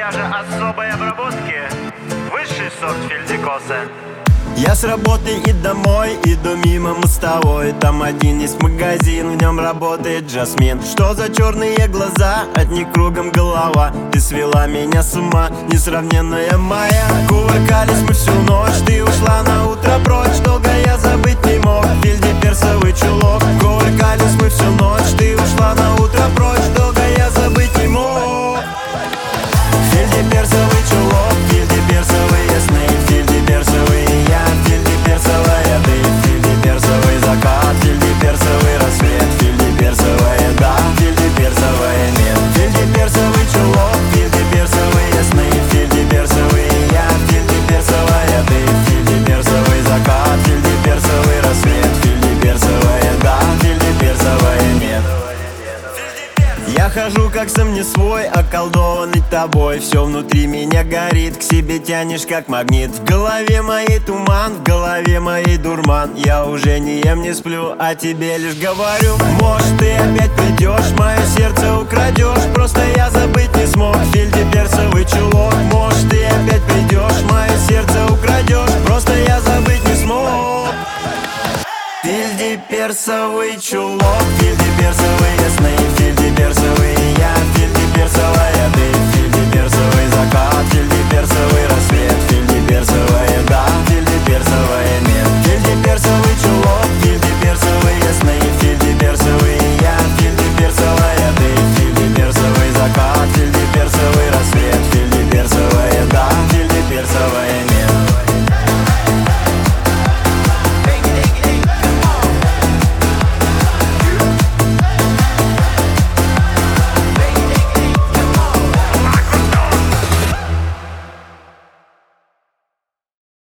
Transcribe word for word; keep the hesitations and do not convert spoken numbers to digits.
моя же особой обработки. Высший сорт фельдикоса. Я с работы и домой иду мимо мостовой. Там один есть магазин, в нем работает Жасмин. Что за черные глаза, от них кругом голова. Ты свела меня с ума, несравненная моя. Кувыркались мы всю ночь, ты ушла на утро прочь. Долго я забыть не мог, Фельди персовый чулок. Кувыркались мы всю ночь, ты ушла на утро прочь. Долго я забыть не мог. Фельди персовый чулок, Фельди персовые сны, Фельди персовые я, Фельди персовая ты, Фельди персовый закат, Фельди персовый рассвет, Фельди персовая да, Фельди персовая нет. Фельди персовый чулок, Фельди персовые сны, Фельди персовые я, Фельди персовая ты, Фельди персовый закат, Фельди персовый рассвет, Фельди персовая да, Фельди персовая нет. Я хожу как сам не свой, околдованный тобой. Все внутри меня горит, к себе тянешь как магнит. В голове моей туман, в голове моей дурман. Я уже не ем, не сплю, а тебе лишь говорю. Может, ты опять придешь, мое сердце украдешь. Просто я забыть не смог, Фельди персовый чулок. Может, ты опять придешь, мое сердце украдешь. Просто я забыть не смог. Фельди персовый чулок, Фельди персовые сны, Фельди персовые я, Фельди персовые